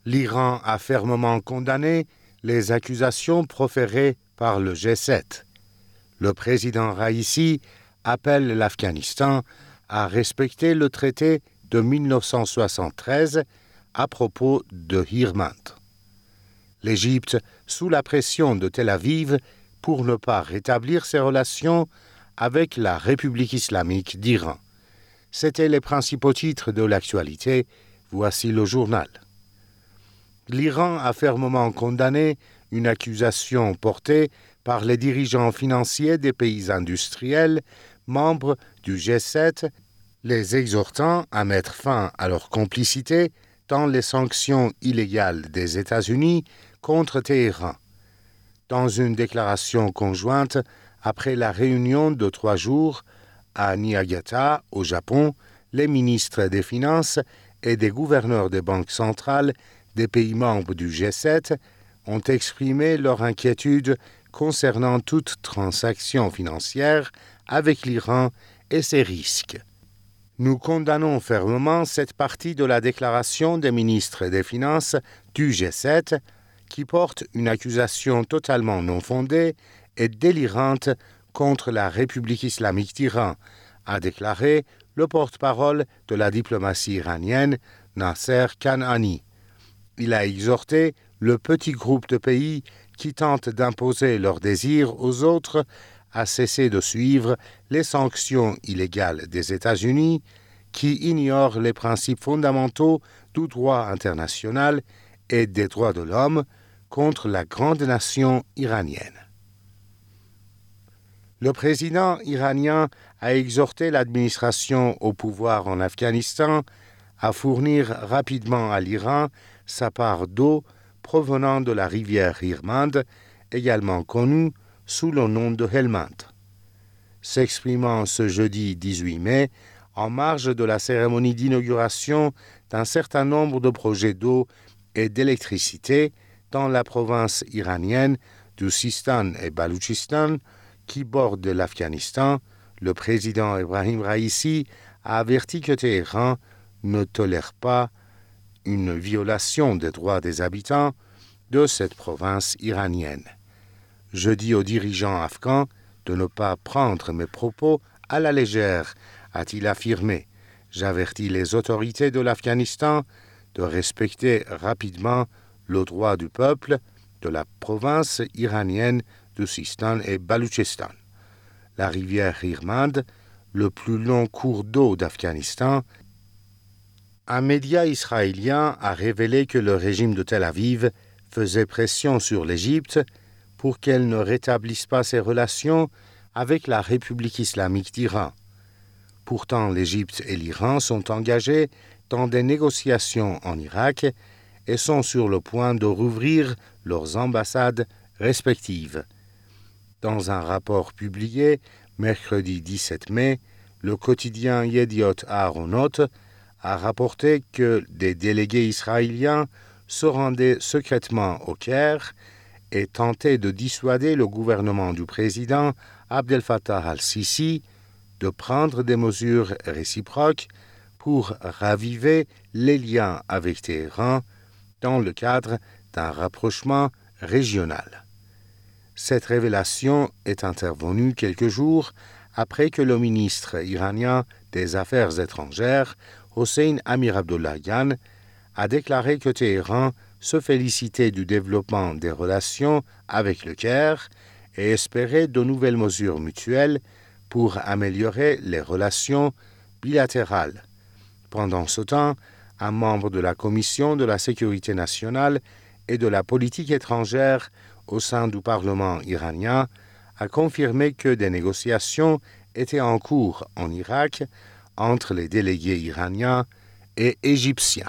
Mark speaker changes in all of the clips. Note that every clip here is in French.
Speaker 1: L'Iran a fermement condamné les accusations proférées par le G7. Le président Raïssi appelle l'Afghanistan à respecter le traité de 1973 à propos de Helmand. L'Égypte, sous la pression de Tel Aviv pour ne pas rétablir ses relations avec la République islamique d'Iran. C'étaient les principaux titres de l'actualité. Voici le journal. L'Iran a fermement condamné une accusation portée par les dirigeants financiers des pays industriels, membres du G7, les exhortant à mettre fin à leur complicité dans les sanctions illégales des États-Unis contre Téhéran. Dans une déclaration conjointe après la réunion de 3 jours à Niigata, au Japon, les ministres des Finances et des gouverneurs des banques centrales des pays membres du G7 ont exprimé leur inquiétude concernant toute transaction financière avec l'Iran et ses risques. Nous condamnons fermement cette partie de la déclaration des ministres des Finances du G7 qui porte une accusation totalement non fondée et délirante contre la République islamique d'Iran, a déclaré le porte-parole de la diplomatie iranienne, Nasser Kanani. Il a exhorté le petit groupe de pays qui tentent d'imposer leurs désirs aux autres à cesser de suivre les sanctions illégales des États-Unis qui ignorent les principes fondamentaux du droit international et des droits de l'homme contre la grande nation iranienne. Le président iranien a exhorté l'administration au pouvoir en Afghanistan à fournir rapidement à l'Iran sa part d'eau provenant de la rivière Helmand, également connue sous le nom de Helmand. S'exprimant ce jeudi 18 mai, en marge de la cérémonie d'inauguration d'un certain nombre de projets d'eau et d'électricité dans la province iranienne du Sistan et Baloutchistan, qui borde l'Afghanistan, le président Ebrahim Raïssi a averti que Téhéran ne tolère pas une violation des droits des habitants de cette province iranienne. Je dis aux dirigeants afghans de ne pas prendre mes propos à la légère, a-t-il affirmé. J'avertis les autorités de l'Afghanistan de respecter rapidement le droit du peuple de la province iranienne du Sistan et Baloutchistan. La rivière Helmand, le plus long cours d'eau d'Afghanistan. Un média israélien a révélé que le régime de Tel Aviv faisait pression sur l'Égypte pour qu'elle ne rétablisse pas ses relations avec la République islamique d'Iran. Pourtant, l'Égypte et l'Iran sont engagés dans des négociations en Irak et sont sur le point de rouvrir leurs ambassades respectives. Dans un rapport publié mercredi 17 mai, le quotidien Yediot Aharonot a rapporté que des délégués israéliens se rendaient secrètement au Caire et tentaient de dissuader le gouvernement du président Abdel Fattah al-Sisi de prendre des mesures réciproques pour raviver les liens avec Téhéran dans le cadre d'un rapprochement régional. Cette révélation est intervenue quelques jours après que le ministre iranien des Affaires étrangères, Hossein Amir-Abdollahian, a déclaré que Téhéran se félicitait du développement des relations avec le Caire et espérait de nouvelles mesures mutuelles pour améliorer les relations bilatérales. Pendant ce temps, un membre de la Commission de la sécurité nationale et de la politique étrangère au sein du Parlement iranien a confirmé que des négociations étaient en cours en Irak entre les délégués iraniens et égyptiens.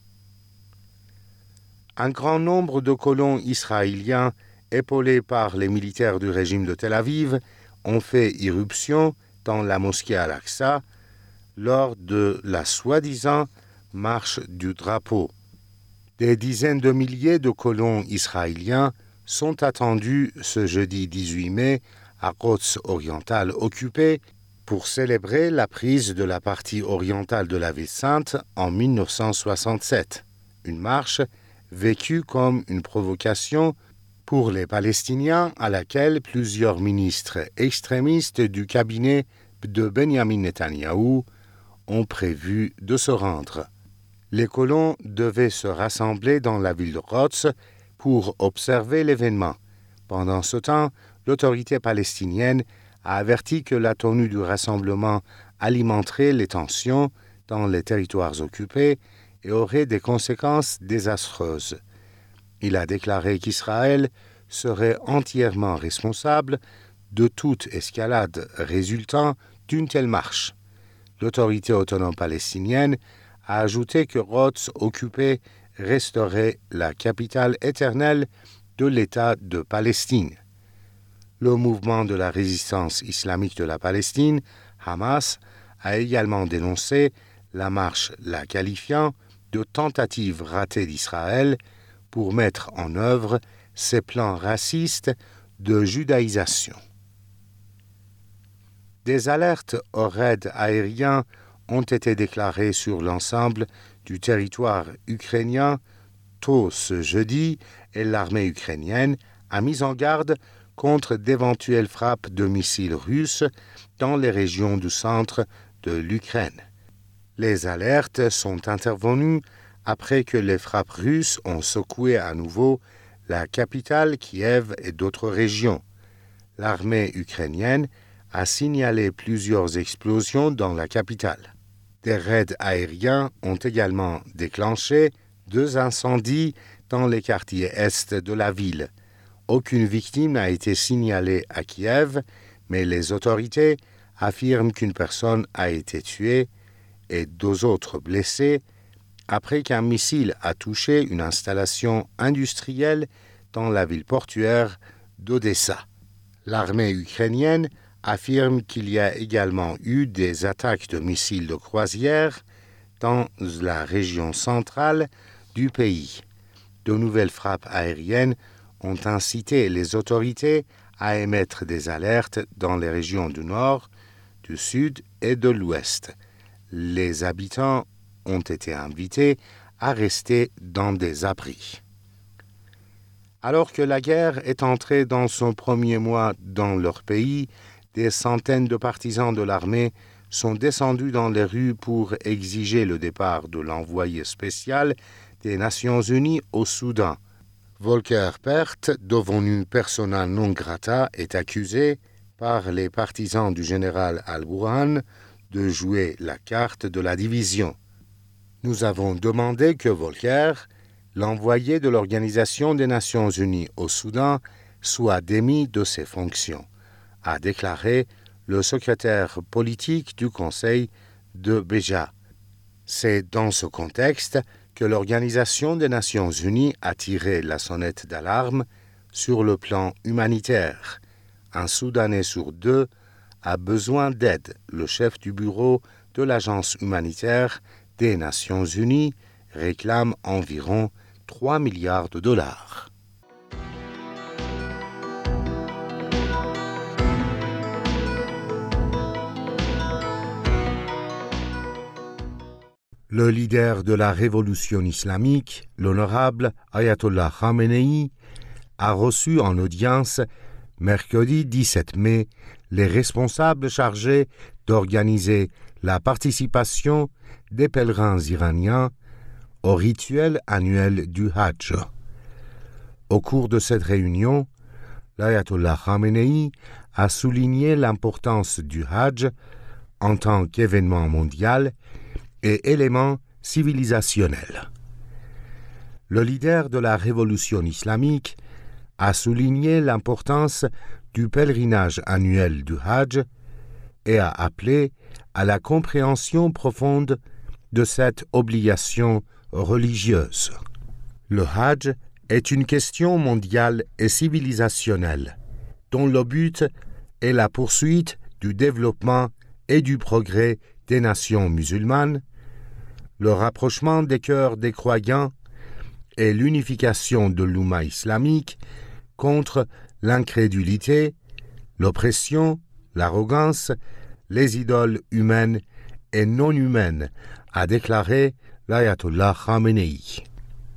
Speaker 1: Un grand nombre de colons israéliens épaulés par les militaires du régime de Tel Aviv ont fait irruption dans la mosquée Al-Aqsa lors de la soi-disant marche du drapeau. Des dizaines de milliers de colons israéliens sont attendus ce jeudi 18 mai à Quds orientale occupée pour célébrer la prise de la partie orientale de la ville sainte en 1967. Une marche vécue comme une provocation pour les Palestiniens à laquelle plusieurs ministres extrémistes du cabinet de Benjamin Netanyahou ont prévu de se rendre. Les colons devaient se rassembler dans la ville de Rhodes pour observer l'événement. Pendant ce temps, l'autorité palestinienne a averti que la tenue du rassemblement alimenterait les tensions dans les territoires occupés et aurait des conséquences désastreuses. Il a déclaré qu'Israël serait entièrement responsable de toute escalade résultant d'une telle marche. L'autorité autonome palestinienne a ajouté que Rhodes occupé resterait la capitale éternelle de l'État de Palestine. Le mouvement de la résistance islamique de la Palestine, Hamas, a également dénoncé la marche, la qualifiant de tentative ratée d'Israël pour mettre en œuvre ses plans racistes de judaïsation. Des alertes aux raids aériens ont été déclarées sur l'ensemble du territoire ukrainien tôt ce jeudi et l'armée ukrainienne a mis en garde contre d'éventuelles frappes de missiles russes dans les régions du centre de l'Ukraine. Les alertes sont intervenues après que les frappes russes ont secoué à nouveau la capitale Kiev et d'autres régions. L'armée ukrainienne a signalé plusieurs explosions dans la capitale. Des raids aériens ont également déclenché 2 incendies dans les quartiers est de la ville. Aucune victime n'a été signalée à Kiev, mais les autorités affirment qu'une personne a été tuée et 2 autres blessés après qu'un missile a touché une installation industrielle dans la ville portuaire d'Odessa. L'armée ukrainienne affirme qu'il y a également eu des attaques de missiles de croisière dans la région centrale du pays. De nouvelles frappes aériennes ont incité les autorités à émettre des alertes dans les régions du nord, du sud et de l'ouest. Les habitants ont été invités à rester dans des abris. Alors que la guerre est entrée dans son premier mois dans leur pays, des centaines de partisans de l'armée sont descendus dans les rues pour exiger le départ de l'envoyé spécial des Nations Unies au Soudan. Volker Perthes, devenu persona non grata, est accusé par les partisans du général Al-Burhan de jouer la carte de la division. Nous avons demandé que Volker, l'envoyé de l'Organisation des Nations Unies au Soudan, soit démis de ses fonctions, a déclaré le secrétaire politique du Conseil de Béja. C'est dans ce contexte que l'Organisation des Nations Unies a tiré la sonnette d'alarme sur le plan humanitaire. Un Soudanais sur 2 a besoin d'aide. Le chef du bureau de l'Agence humanitaire des Nations Unies réclame environ 3 milliards de dollars. Le leader de la révolution islamique, l'honorable Ayatollah Khamenei, a reçu en audience, mercredi 17 mai, les responsables chargés d'organiser la participation des pèlerins iraniens au rituel annuel du Hajj. Au cours de cette réunion, l'Ayatollah Khamenei a souligné l'importance du Hajj en tant qu'événement mondial et élément civilisationnel. Le leader de la révolution islamique a souligné l'importance du pèlerinage annuel du Hajj et a appelé à la compréhension profonde de cette obligation religieuse. Le Hajj est une question mondiale et civilisationnelle, dont le but est la poursuite du développement et du progrès des nations musulmanes, le rapprochement des cœurs des croyants et l'unification de l'Oumma islamique contre l'incrédulité, l'oppression, l'arrogance, les idoles humaines et non humaines, a déclaré l'Ayatollah Khamenei.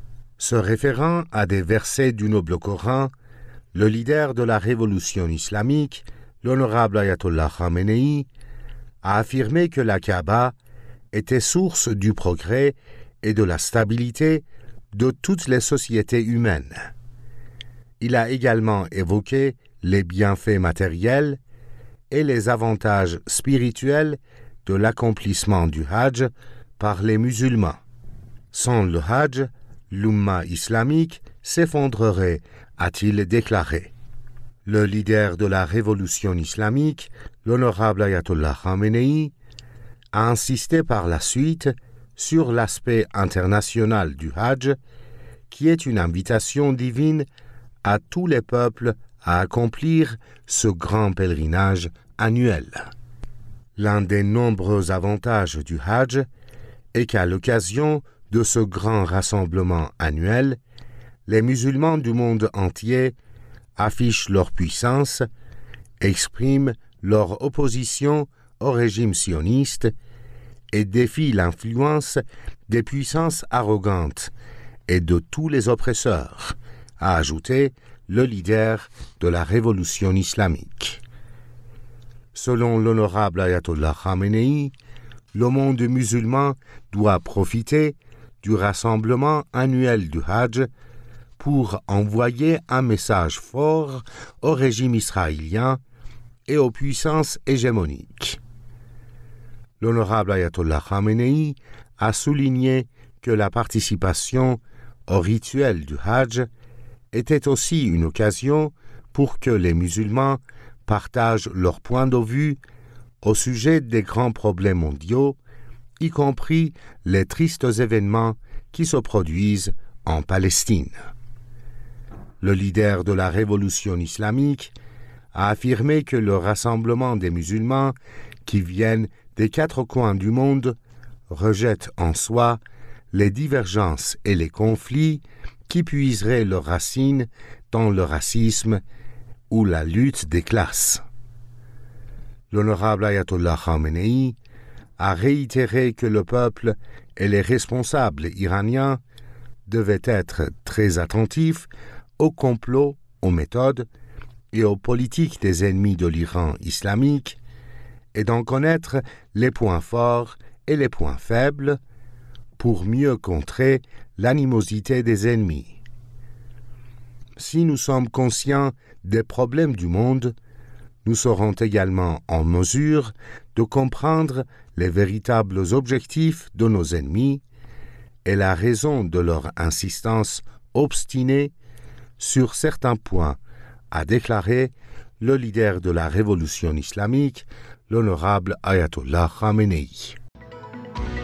Speaker 1: Se référant à des versets du noble Coran, le leader de la révolution islamique, l'honorable Ayatollah Khamenei, a affirmé que la Kaaba était source du progrès et de la stabilité de toutes les sociétés humaines. Il a également évoqué les bienfaits matériels et les avantages spirituels de l'accomplissement du Hajj par les musulmans. Sans le Hajj, l'Umma islamique s'effondrerait, a-t-il déclaré. Le leader de la révolution islamique, l'honorable Ayatollah Khamenei, a insisté par la suite sur l'aspect international du Hajj, qui est une invitation divine à tous les peuples à accomplir ce grand pèlerinage annuel. L'un des nombreux avantages du Hajj est qu'à l'occasion de ce grand rassemblement annuel, les musulmans du monde entier affichent leur puissance, expriment leur opposition au régime sioniste et défient l'influence des puissances arrogantes et de tous les oppresseurs, a ajouté le leader de la révolution islamique. Selon l'honorable Ayatollah Khamenei, le monde musulman doit profiter du rassemblement annuel du Hajj pour envoyer un message fort au régime israélien et aux puissances hégémoniques. L'honorable Ayatollah Khamenei a souligné que la participation au rituel du Hajj était aussi une occasion pour que les musulmans partagent leur point de vue au sujet des grands problèmes mondiaux, y compris les tristes événements qui se produisent en Palestine. Le leader de la révolution islamique a affirmé que le rassemblement des musulmans qui viennent des 4 coins du monde rejette en soi les divergences et les conflits qui puiseraient leurs racines dans le racisme ou la lutte des classes. L'honorable Ayatollah Khamenei a réitéré que le peuple et les responsables iraniens devaient être très attentifs aux complots, aux méthodes et aux politiques des ennemis de l'Iran islamique et d'en connaître les points forts et les points faibles pour mieux contrer l'animosité des ennemis. Si nous sommes conscients des problèmes du monde, nous serons également en mesure de comprendre les véritables objectifs de nos ennemis et la raison de leur insistance obstinée sur certains points, a déclaré le leader de la révolution islamique, l'honorable Ayatollah Khamenei.